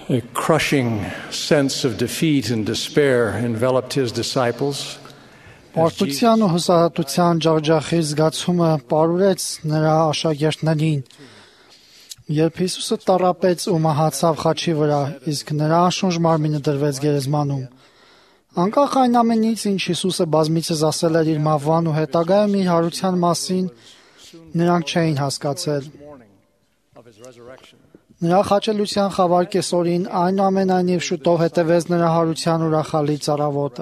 A crushing sense of defeat and despair enveloped his disciples. Պարտության ու հուսահատության ջախջախի զգացումը պարուրեց նրա աշակերտներին, երբ Հիսուսը տառապեց ու մահացավ խաչի վրա, իսկ նրա անշունչ մարմինը դրվեց գերեզմանում։ Անկախ այն ամենից, ինչ Հիսուսը բազմիցս ասել էր իր մահվան ու հետագայում իր հարության մասին, նրանք չէին հասկացել։ Նրա խաչելության խավար կեսօրին այնուամենայնիվ շուտով հետևեց նրա հարության ուրախալի ծառավոտը։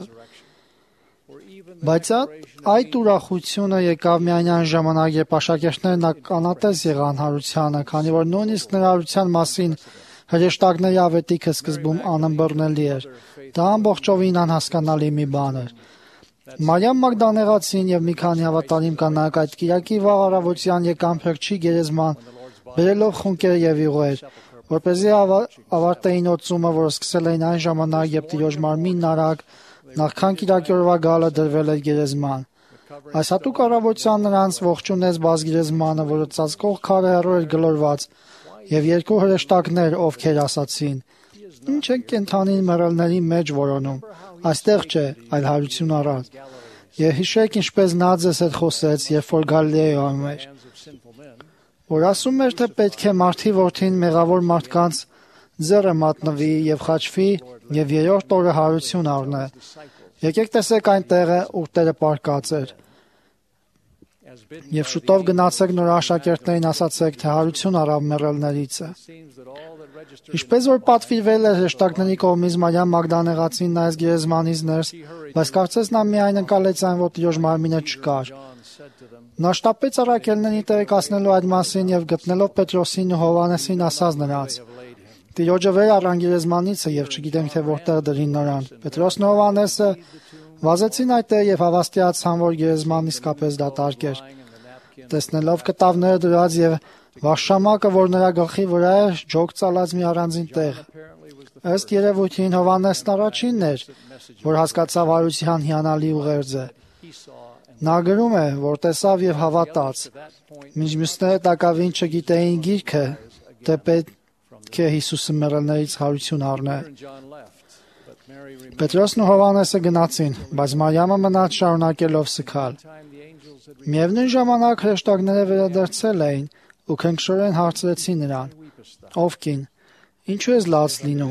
Բայց այդ ուրախությունը եկավ միայն այն ժամանակ, երբ աշակերտներն ականատես եղան հարությանը, քանի որ նույնիսկ նրա հարության մասին հրեշտակների ավետիքը սկզբում անըմբռնելի էր։ Դա ամբողջովին անհասկանալի մի բան էր։ Մարիամ Մագդանեղացին եւ մի քանի հավատարիմ կանայք այդ կիրակի վաղ առավոտյան եկան Փրկչի գերեզման, բերելով խունկեր եւ յուղեր, որպեսզի ավարտեին օծումը, որը սկսել էին այն ժամանակ, երբ Տիրոջ մարմինն արագ նախքան կիրակի օրվա գալը դրվել էր գերեզման։ Այս հատուկ առավոտյան նրանց ողջունեց բազգերեզմանը, որը ծածկող քարը հեռու էր գլորված, եւ երկու հրեշտակներ, ովքեր ասացին. «Ինչ են կենդանին մեռելների մեջ որոնում, այստեղ չէ, այլ հարություն առած»։ Եվ հիշեք, ինչպես նա ձեզ հետ խոսեց, երբ որ Գալիլեայում էր, որ ասում էր, թե պետք է մարդի որդին մեղավոր մարդկանց ձեռը մատնվի եւ խաչվի եւ երրորդ օրը հարություն առնե։ Եկեք տեսեք այն տեղը, ուր Տերը պարկած էր։ Եվ շուտով գնացեք նոր աշակերտներին ասացեք, թե հարություն առավ մեռելներիցը։ Ինչպես որ պատվիրվել էր հրեշտակների կողմից, Մարիամ Մագդանեղացին նայեց գերեզմանից ներս, բայց կարծես նա միայն ընկալեց այն, որ Տիրոջ մարմինը չկար։ Նա շտապեց առաքելներին տեղեկացնելու այդ մասին եւ գտնելով Պետրոսին ու Հովհաննեսին ասաց նրանց. «Տիրոջը վեր առան գերեզմանիցը եւ չգիտենք թե որտեղ դրին նրան»։ Պետրոսն ու Հովհաննեսը վազեցին այդտեղ եւ հավաստիացան, որ գերեզմանն իսկապես դատարկ էր։ Տեսնելով կտավները դրած եւ վարշամակը, որ նրա գլխի վրա էր, ջոկ ծալած մի առանձին տեղ։ Ըստ երևույթին Հովհաննեսն առաջինն էր, որ հասկացավ հարության հիանալի ուղերձը։ Նա գրում է, որ տեսավ եւ հավատաց։ Մինչ մյուսները տակավին չգիտեին գիրքը, թե պետք է Հիսուսը մեռելներից հարություն առնե։ Պետրոսն ու Հովհաննեսը գնացին, բայց Մարիամը մնաց շարունակելով սգալ։ Միևնույն ժամանակ հրեշտակները վերադարձել էին ու քնքշորեն հարցրեցին նրան. «Ով կին, ինչու ես լաց լինում»։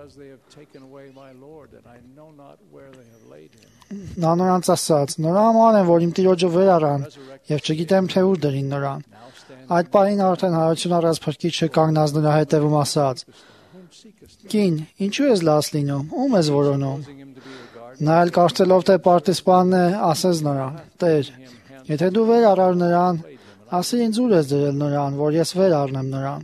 Նա նրանց ասաց. «Նրա համար են, որ իմ Տիրոջը վեր առան եւ չգիտեմ թե ուր դրին նրան»։ Այդ պահին արդեն հարություն առած Փրկիչը կանգնած նրա հետևում ասաց. «Կին, ինչու ես լաց լինում, ում ես որոնում»։ Նա էլ կարծելով թե պարտիզպանն է, ասեց նրան. «Տեր, եթե դու վեր առար նրան, ասի ինձ ուր ես դրել նրան, որ ես վեր առնեմ նրան»։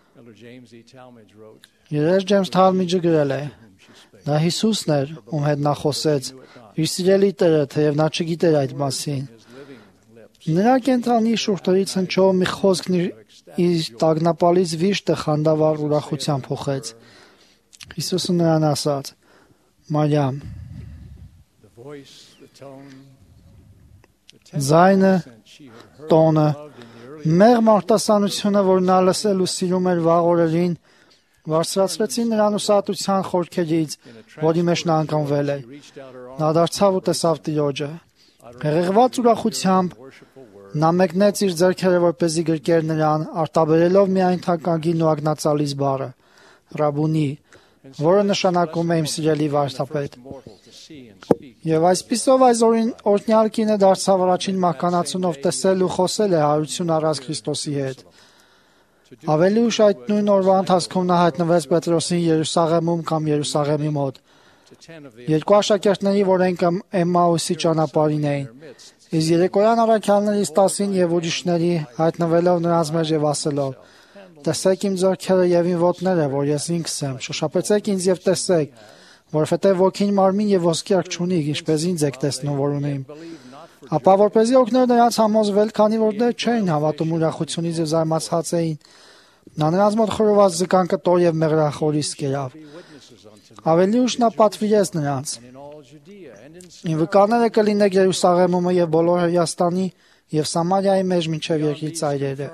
Երես Ջեյմս Թալմիջը գրել է. «Դա Հիսուսն էր, ում հետ նա խոսեց, իր սիրելի Տերը, թեև նա չգիտեր այդ մասին»։ Նրա կենտրոնի շուրթերից հնչող մի խոսքն իր տագնապալից վիշտը խանդավառ ուրախության փոխեց։ Հիսուսը նրան ասաց. «Մարիամ»։ Ձայնը, տոնը, մեղմ արտասանությունը, որ նա լսել ու սիրում էր վաղ օրերին, բարձրացրեցին նրան ուսահատության խորքերից, որի մեջ նա ընկնվել էր։ Նա դարձավ ու տեսավ Տիրոջը։ Հեղեղված ուրախությամբ նա մեկնեց իր ձեռքերը, որպեսզի գրկեր նրան, արտաբերելով միայն թանկագին ու ագնացալից բառը՝ «Ռաբունի», որը նշանակում է «իմ սիրելի վարդապետ»։ Եվ այսպիսով այս օրհնյալ կինը դարձավ առաջին մահկանացուն, ով տեսել ու խոսել է հարություն առած Քրիստոսի հետ։ Ավելի ուշ այդ նույն օրվա ընթացքում նա հայտնվեց Պետրոսին Երուսաղեմում կամ Երուսաղեմի մոտ։ Երկու աշակերտների, որոնք Էմմաուսի ճանապարհին էին։ Իսկ երեկոյան առաքյալներից 10-ին եւ ուրիշների հայտնվելով նրանց մեջ եւ ասելով. «Տեսեք իմ ձեռքերը եւ իմ ոտները, որ ես ինքս եմ, շոշափեցեք ինձ եւ տեսեք, որովհետեւ ոգին մարմին եւ ոսկի չունի, ինչպես ինձ եք տեսնում, որ ունեմ»։ Ապա որպեսզի օգներ նրանց համոզվել, քանի որ դեռ չէին հավատում ուրախությունից եւ զարմացած էին, նա նրանց մոտ խորոված զկան կտոր եւ մեղրախորիս կերավ։ Ավելի ուշ նա պատվիրեց նրանց. «Իմ վկաները կլինեք Երուսաղեմում եւ բոլոր Հրեաստանի եւ Սամարիայի մեջ մինչև երկրի ծայրերը։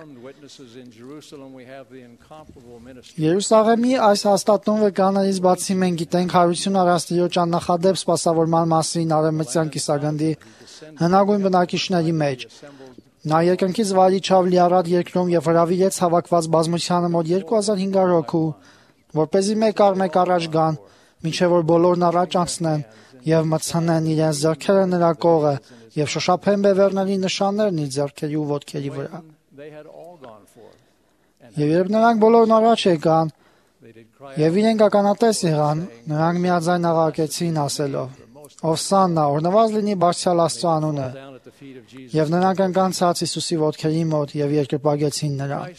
Երուսաղեմի այս հաստատուն վկաներից բացի մենք գիտենք հարություն առաստիճան աննախադեպ սպասավորման մասին արևմտյան կիսագնդի հնագույն բնակիչների մեջ։ Նա երկնքից վայրի չավ լիարատ երկրում եւ հրավիրեց հավաքված բազմությանը մոտ 2500 հոգու, որպեսզի մեկ առ մեկ առաջ գան, մինչև որ բոլորն առաջ անցնեն եւ մտցնեն իրենց ձեռքերը նրա կողը եւ շոշափեն բևեռների նշաններն իր ձեռքերի ու ոտքերի վրա։ Եվ երբ նրանք բոլորն առաջ եկան եւ իրենք ականատես եղան, նրանք միաձայն աղաղակեցին ասելով. «Ովսաննա, օրհնված լինի Բարձրյալ Աստծո անունը»։ Եվ նրանք ընկան ցած Հիսուսի ոտքերի մոտ եւ երկրպագեցին նրան։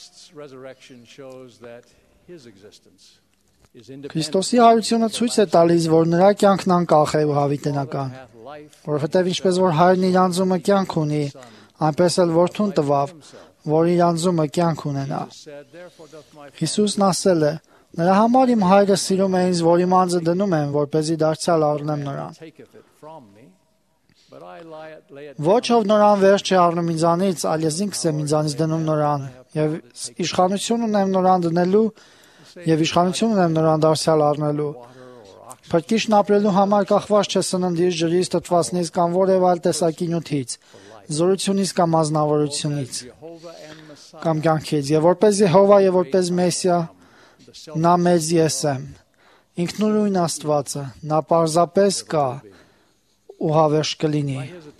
Քրիստոսի հարությունը ցույց է տալիս, որ նրա կյանքն անկախ է ու հավիտենական, որովհետեւ ինչպես որ Հայրն իր անձումը կյանք ունի, այնպես էլ Որդուն տվավ, որ իր անձումը կյանք ունենա։ Հիսուսն ասել է. «Նրա համար իմ Հայրը սիրում է ինձ, որ իմ անձը դնում եմ, որպեսզի դարձյալ առնեմ նրան։ Ոչ ով նորան վերջ չի առնում ինձանից, այլ ես ինքս եմ ինձանից դնում նորան, եւ իշխանություն ունեմ նորան դնելու եւ իշխանություն ունեմ նորան դարձյալ առնելու։ Փրկիչն ապրելու համար կախված չէ սննդից, ջրից, թթվածնից կամ որևէ այլ տեսակի նյութից, զորությունից կամ ազնվորությունից կամ կյանքից, եւ որպես Եհովա եւ որպես Մեսիա նա մեծ ես եմ, ինքնուրույն Աստվածը, նա պարզապես կա ու հավերժ կլինի։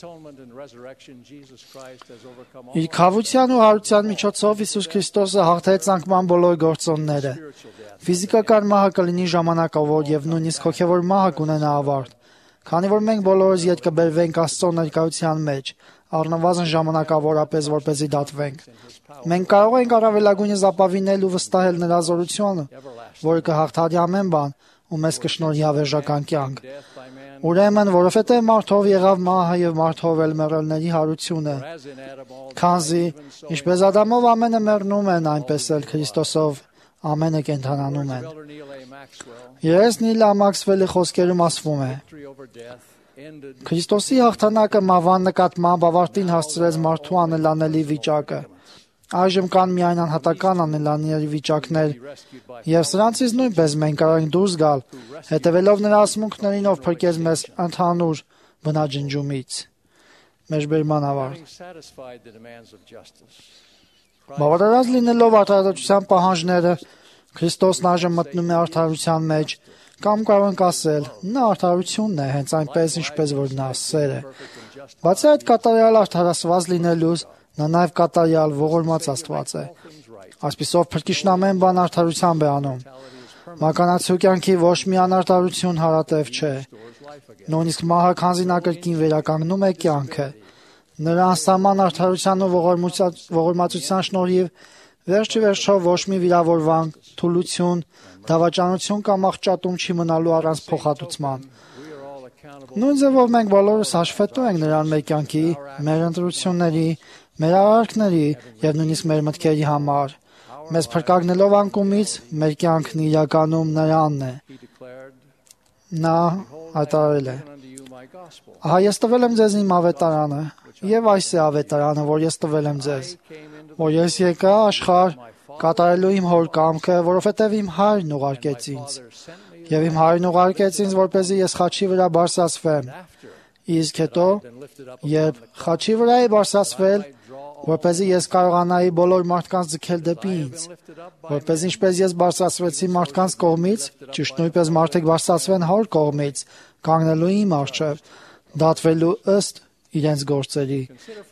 Իր քավության ու հարության միջոցով Հիսուս Քրիստոսը հաղթեց անկման բոլոր գործոնները։ Ֆիզիկական մահը կլինի ժամանակավոր եւ նույնիսկ հոգեվոր մահը կունենա ավարտ, քանի որ մենք բոլորս ետ կբերվենք Աստծո ներկայության մեջ, առնվազն ժամանակավորապես, որպեսզի դատվենք։ Մենք կարող ենք առավելագույնս ապավինել ու վստահել նրա զորությունը, որը կհաղթի ամեն բան ու մեզ կշնորհի հավերժական կյանք։ Ուրեմն, որովհետև մարդով եղավ մահը եւ մարդով էլ մեռելների հարությունը, քանզի ինչպես Ադամով ամենը մեռնում են, այնպես էլ Քրիստոսով ամենը կենդանանում են։ Երես Նիլ Մաքսվելի խոսքերում ասվում է. Քրիստոսի հաղթանակը մահվան նկատմամբ ավարտին հասցրեց մարդու անելանելի վիճակը։ Այժմ կան միայն անհատական անելանելի վիճակներ, եւ սրանցից նույնպես մենք կարող ենք դուրս գալ, հետևելով նրա ասմունքներին, ով փրկեց մեզ ընդհանուր բնաջնջումից։ Մեջբերման ավարտ։ Բավարարած լինելով արդարացության պահանջները, Քրիստոսն այժմ մտնում է արդարության մեջ, կամ կարող ենք ասել, նա արդարությունն է, հենց այնպես, ինչպես որ նա սեր է։ Բացի այդ կատարյալ արդարացված լինելուց, նա նաև կատարյալ ողորմած Աստված է։ Այսպիսով փրկիչն ամեն բան արդարությամբ է անում։ Մականացու կյանքի ոչ մի անարդարություն հարատև չէ։ Նույնիսկ մահը քանզի նա կրկին վերականգնում է կյանքը։ Նրա անսահման արդարության ու ողորմածության շնորհիվ վերջի վերջով ոչ մի վիրավորվան, թուլություն, դավաճանություն կամ աղճատում չի մնալու առանց փոխհատուցման։ Նույն ձևով մենք բոլորս հաշվետու ենք նրան մեր կյանքի, մեր ընտրությունների, մեր արարքների եւ նույնիսկ մեր մտքերի համար։ Մեզ փրկագնելով անկումից, մեր կյանքն իրականում նրանն է։ Նա հայտարարել է. «Ահա ես տվել եմ ձեզ իմ ավետարանը, եւ այս է ավետարանը, որ ես տվել եմ ձեզ, որ ես եկա աշխարհ կատարելու իմ հոր կամքը, որովհետև իմ Հայրն ուղարկեց ինձ, եւ իմ Հայրն ուղարկեց ինձ, որպեսզի ես խաչի վրա բարձրացվեմ, իսկ հետո, երբ խաչի վրա է բարձրացվել, որպեսզի ես կարողանայի բոլոր մարդկանց ձգել դեպի ինձ, որպես ինչպես ես բարձրացվեցի մարդկանց կողմից, ճիշտ նույնպես մարդիկ բարձրացվեն Հոր կողմից, կանգնելու իմ առջև, դատվելու ըստ իրենց գործերի։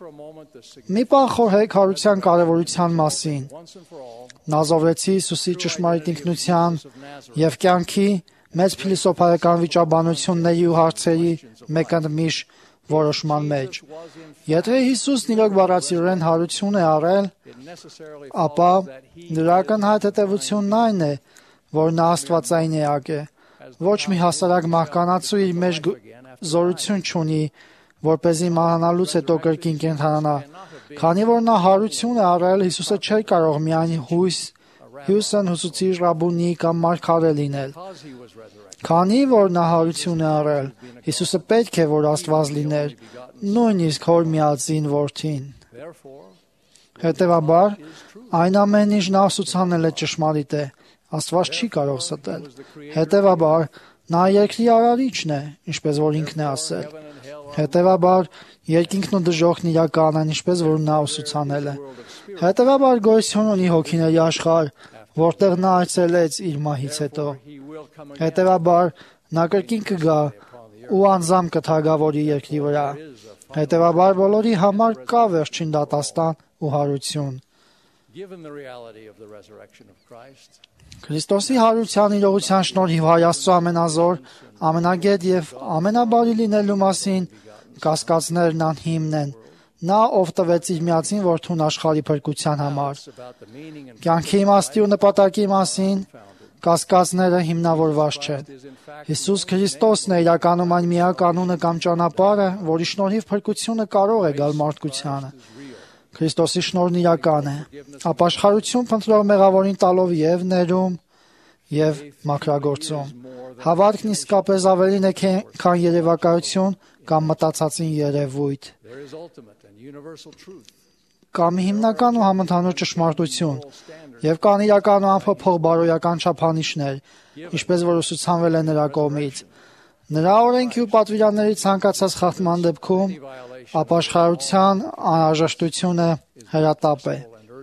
Մի պահ խորհեք հարության կարևորության մասին։ Նազովեցի Հիսուսի ճշմարիտ ինքնության եւ կյանքի մեծ փիլիսոփայական վիճաբանությունների ու հարցերի մեկընդմիշ որոշման մեջ։ Եթե Հիսուսն իրոք բառացիորեն հարություն է առել, ապա նրա ակնհայտ հետևությունն այն է, որ նա աստվածային էակ է։ Ոչ մի հասարակ մահկանացու իր մեջ զորություն չունի, որպեսզի մահանալուց հետո կրկին կենդանանա։ Քանի որ նա հարություն է առել, Հիսուսը չէր կարող միայն հյուսն ուսուցիչ, ռաբունի կամ մարգարե լինել։ Քանի որ նա հարություն է առել, Հիսուսը պետք է որ Աստված լիներ, նույնիսկ Հոր միածին Որդին։ Հետևաբար, այն ամեն ինչ նա ուսուցանել է ճշմարիտ է, Աստված չի կարող ստել։ Հետևաբար, նա երկրի արարիչն է, ինչպես որ ինքն է ասել։ Հետևաբար, երկինքն ու դժոխքն իրական են, ինչպես որ նա ուսուցանել է։ Հետևաբար, գոյություն ունի հոգիների աշխարհ, որտեղ նա այցելեց իր մահից հետո։ Հետևաբար, նա կրկին կգա ու անձամբ կթագավորի երկրի վրա։ Հետևաբար, բոլորի համար կա վերջին դատաստան ու հարություն։ Քրիստոսի հարության իրողության շնորհիվ Հայ Աստծո ամենազոր, ամենագետ եւ ամենաբարի լինելու մասին կասկածներն անհիմն են։ Նա, ով տվեց իր միածին որդուն աշխարհի փրկության համար։ Կյանքի իմաստի ու նպատակի մասին կասկածները հիմնավորված չեն։ Հիսուս Քրիստոսն է իրականում այն միակ անունը կամ ճանապարհը, որի շնորհիվ փրկությունը կարող է գալ մարդկությանը։ Քրիստոսի շնորհն իրական է։ Ապաշխարություն փնտրող մեղավորին տալով եւ ներում եւ մաքրագործում։ Հավատքն իսկապես ավելին է, քան երևակայություն կամ մտածածին երևույթ։ Կամ հիմնական ու համընդհանուր ճշմարտություն եւ կան իրական ու անփոփոխ բարոյական չափանիշներ, ինչպես որ ուսուցանվել է նրա կողմից։ Նրա օրենքի ու պատվիրանների ցանկացած խախտման դեպքում ապաշխարության անհրաժեշտությունը հրատապ է։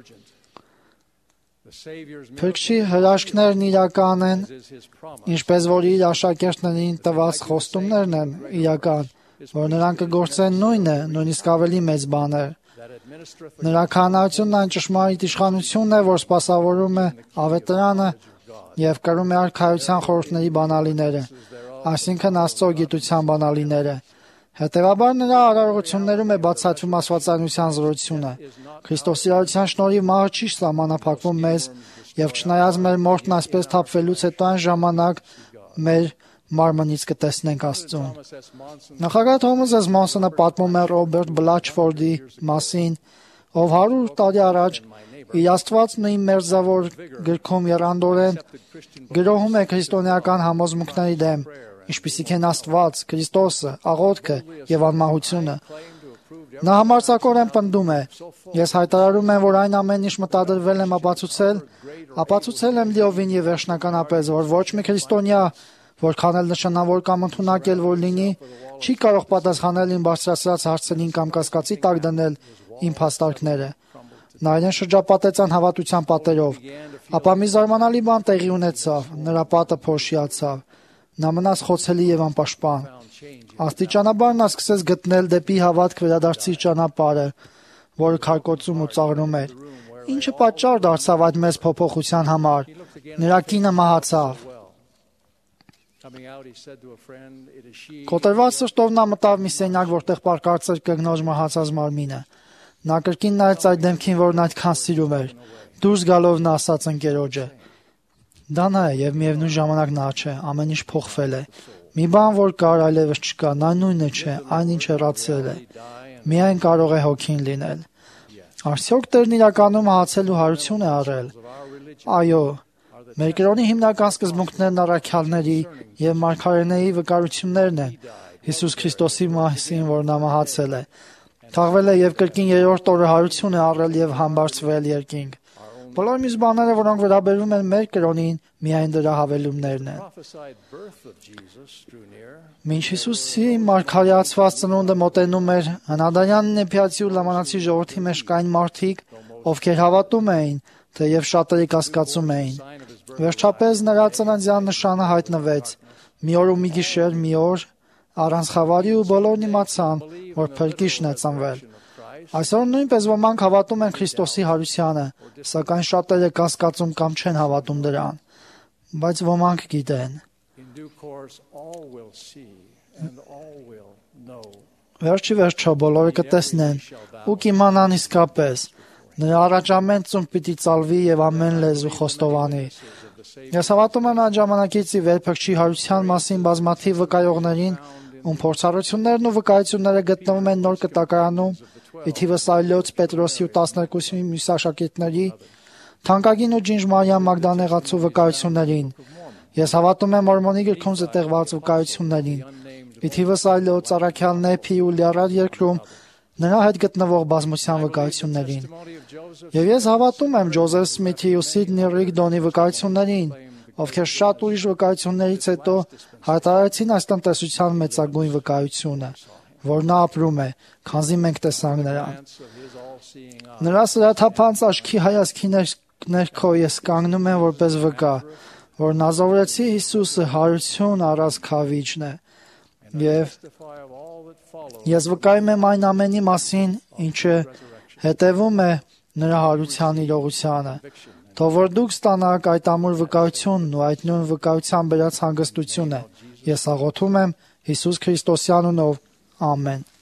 Փրկչի հրաշքներն իրական են, ինչպես որ իր աշակերտներին տված խոստումներն են իրական, որ նրանք կգործեն նույնը, նույնիսկ ավելի մեծ բաներ։ Նրա քահանայությունն այն ճշմարիտ իշխանությունն է, որ սպասավորում է ավետարանը եւ կրում է արքայության խորհուրդների բանալիները, այսինքն Աստծո գիտության բանալիները։ Հետևաբար նրա արարողություններում է բացատրում աստվածանության զորությունը։ Քրիստոսի արարության շնորհիվ մահը չի սահմանափակվում մեզ եւ չնայած մեր մորթն այսպես թափվելուց հետո այն ժամանակ մեր մարմնից կտեսնենք Աստծուն։ Նախագահ Թոմաս Ս. Մոնսոնը պատմում է Ռոբերտ Բլաչֆորդի մասին, ով 100 տարի առաջ իր Աստվածն ու իմ մերձավոր գրքում եռանդորեն գրոհում է քրիստոնեական համոզմունքների դեմ, ինչպիսիք են Աստված, Քրիստոսը, աղոթքը եւ անմահությունը։ Նա համարձակորեն պնդում է. «Ես հայտարարում եմ, որ այն ամեն ինչ մտադրվել եմ ապացուցել եմ լիովին եւ վերջնականապես, որ ոչ մի քրիստոնյա, որքան էլ նշանավոր կամ ընդունակ էլ որ լինի, չի կարող պատասխանել իմ բարձրացրած հարցերին կամ կասկածի տակ դնել իմ փաստարկները»։ Նա իրեն շրջապատեց անհավատության պատերով, ապա մի զարմանալի բան տեղի ունեցավ, նրա պատը փոշիացավ։ Նա մնաց խոցելի եւ անպաշտպան։ Աստիճանաբար նա սկսեց գտնել դեպի հավատք վերադարձի ճանապարհը, որը քարկոծում ու ծաղրում էր։ Ինչը պատճառ դարձավ այդ մեծ փոփոխության համար։ Նրա կինը մահացավ։ Կոտրված սրտով նա մտավ մի սենյակ, որտեղ պառկած էր կնոջ մահացած մարմինը։ Նա կրկին նայեց այդ դեմքին, որն այդքան սիրում էր։ Դուրս գալով նա ասաց ընկերոջը. «Դա նա է եւ միևնույն ժամանակ նա չէ, ամեն ինչ փոխվել է։ Մի բան, որ կար, այլևս չկա, նա նույնը չէ, այն ինչ հեռացել է։ Միայն կարող է հոգին լինել»։ Արդյոք Տերն իրականում հացել ու հարություն է արել։ Այո, մեր կրոնի հիմնական սկզբունքներն առաքյալների եւ մարգարեների վկայություններն են Հիսուս Քրիստոսի մասին, որ նա մահացել է, թաղվել է եւ կրկին երրորդ օրը հարություն է առել եւ համբարձվել երկինք։ Բոլոր մյուս բաները, որոնք վերաբերում են մեր կրոնին, միայն դրա հավելումներն են։ Մինչ Հիսուսի մարգարեացված ծնունդը մոտենում էր, հնադարյան նեփիացի ու լամանացի ժողովրդի մեջ կային մարդիկ, ովքեր հավատում էին, թեև շատերը կասկածում էին։ Վերջապես նրա ծննդյան նշանը հայտնվեց։ Մի օր ու մի գիշեր, մի օր առանց խավարի ու բոլորն իմացան, որ Փրկիչն է ծնվել։ Այսօր նույնպես ոմանք հավատում են Քրիստոսի հարությանը, սակայն շատերը կասկածում կամ չեն հավատում դրան, բայց ոմանք գիտեն։ Վերջի վերջո բոլորը կտեսնեն ու կիմանան իսկապես։ Նրա առաջամենտ ծունկ պիտի ծալվի եւ ամեն լեզու խոստովանի։ Ես հավատում եմ այն ժամանակից ի վեր Փրկչի հարության մասին բազմաթիվ վկայողներին, ում փորձառություններն ու վկայությունները գտնվում են նոր կտակարանում, ի թիվս այլոց Պետրոսի ու 12 մյուս աշակերտների, թանկագին ու ջինջ Մարիամ Մագդանեղացու վկայություններին։ Ես հավատում եմ Մորմոնի գրքում զտեղված վկայություններին, ի թիվս այլոց առաքյալ Նեփի ու Լիարար երկրում նրա հետ գտնվող բազմության վկայություններին։ Եվ ես հավատում եմ Ջոզեֆ Սմիթի ու Սիդնի Ռիգդոնի վկայություններին, ովքեր շատ ուրիշ վկայություններից հետո հայտարարեցին այս տնտեսության մեծագույն վկայությունը, որ նա ապրում է, քանզի մենք տեսանք նրան։ Նրա սրաթափանց աչքի հայացքի ներքո ես կանգնում եմ որպես վկա, որ Նազարեթցի Հիսուսը հարություն առած քավիճն է, եւ ես վկայում եմ այն ամենի մասին, ինչը հետևում է նրա հարության իրողությանը, թող որ դուք ստանաք այդ ամուր վկայությունն ու այդ նույն վկայության բերած հանգստությունը։ Ես աղոթում եմ Հիսուս Քրիստոսյան անունով, ամեն։